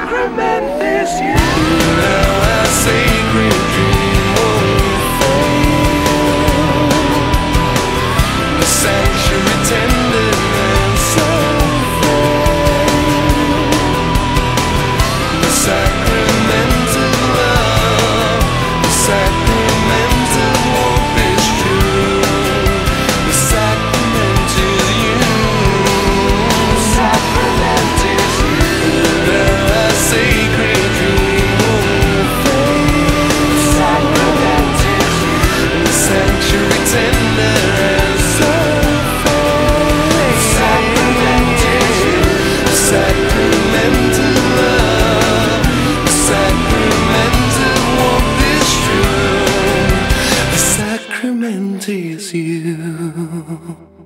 sacrament is you. Now a sacred dream won't fade. The sanctuary tender and so fair. The sacrament of love, the sacrament of hope is true. The sacrament is you. The sacrament is you. Now a sacred dream won't fade. The sacrament is you. The sanctuary tender and so fair. The sacrament is you. The sacrament of love, the sacrament of hope is true. The sacrament is you.